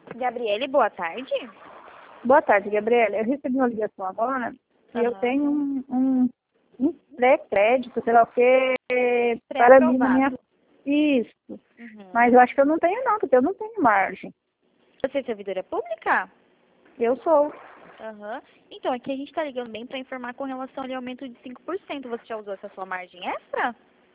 Gabriele, boa tarde. Boa tarde, Gabriela. Eu recebi uma ligação agora e eu tenho um pré-crédito, sei lá o que, para mim na minha... Isso. Mas eu acho que eu não tenho não, porque eu não tenho margem. Você é servidora pública? Eu sou. Então, aqui a gente está ligando bem para informar com relação ao aumento de 5%. Você já usou essa sua margem extra?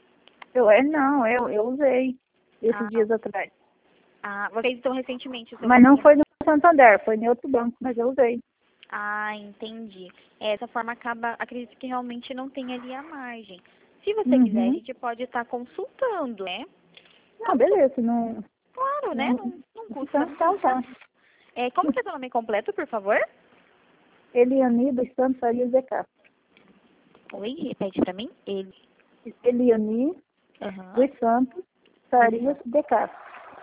Eu usei esses dias atrás. Você fez então recentemente o seu Mas não pagamento? foi no Santander, foi em outro banco, mas eu usei. Entendi. Essa forma acredito que realmente não tem ali a margem. Se você quiser, a gente pode estar consultando, né? Não, beleza, não... Claro, né? Não custa. Então tá. Como que é seu nome completo, por favor? Eliane dos Santos Farias de Castro. Oi, repete pra mim. Eliane dos Santos Farias de Castro.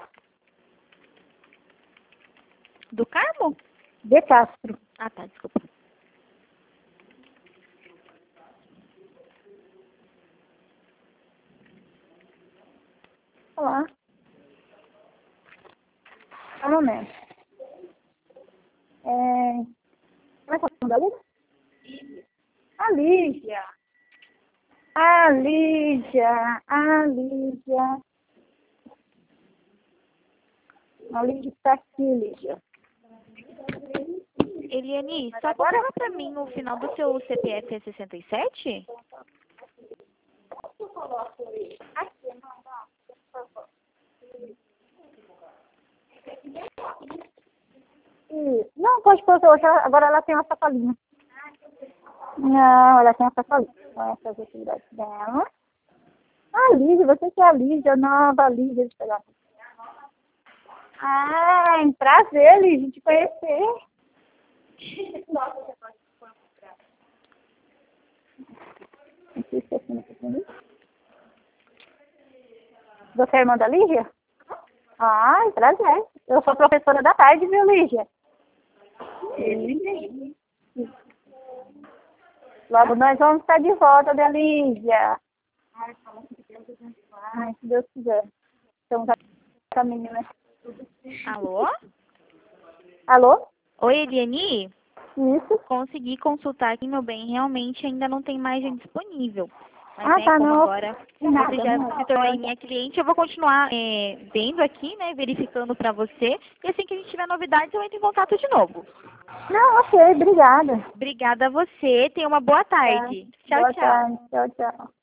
Do Carmo? De Castro. Tá, desculpa. Olá. Um momento. Como é que é o nome da Lígia? A Lígia. A Lígia. A Lígia. A Lígia está aqui, Lígia. Eliane, só confirma pra mim o final do seu CPF é 67? Não, pode pôr hoje. Agora ela tem uma sacolinha. Não, ela tem uma sacolinha. Essa é a atividade dela. A Lígia, você que é a Lígia, nova Lígia de pegar. Prazer, Lígia, te conhecer. Você é irmã da Lígia? Prazer. Eu sou professora da tarde, viu, Lígia? Logo nós vamos estar de volta, né, Lígia? Se Deus quiser. Então, vai caminho, né? Alô? Alô? Oi, Eliane? Isso. Consegui consultar aqui, meu bem. Realmente ainda não tem margem disponível. Mas, Como não. Agora nada, você já se tornou minha cliente, eu vou continuar vendo aqui, né, verificando para você. E assim que a gente tiver novidades, eu entro em contato de novo. Não, ok, obrigada. Obrigada a você. Tenha uma boa tarde. Tchau, Boa tchau. tarde. Tchau, tchau.